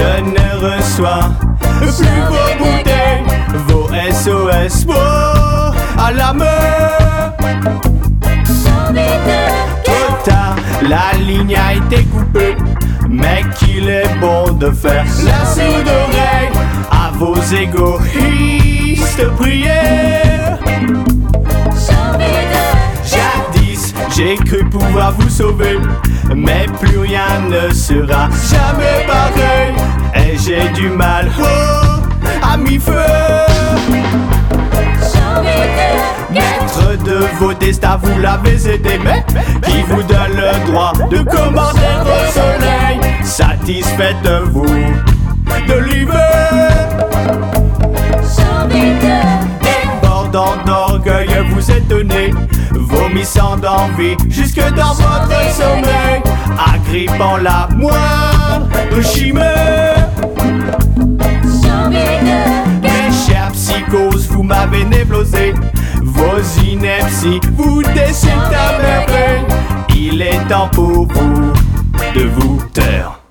Je ne reçois plus vos bouteilles, vos SOS, à la main. Trop tard, la ligne a été coupée, mais qu'il est bon de faire la sourde oreille à vos égoïstes prières. Jadis, j'ai cru pouvoir vous sauver, mais plus rien ne sera jamais pareil. Et j'ai du mal, à mi-feu. Maître de vos destins, vous l'avez aidé, mais qui vous donne le droit de commander au soleil? Satisfait de vous, de l'hiver. Débordant d'orgueil, vous êtes donné, vomissant d'envie jusque dans votre sommeil, agrippant la moindre chimère. Mes chères psychoses, vous m'avez névrosé, vos inepties vous décident à merveille. Il est temps pour vous de vous taire.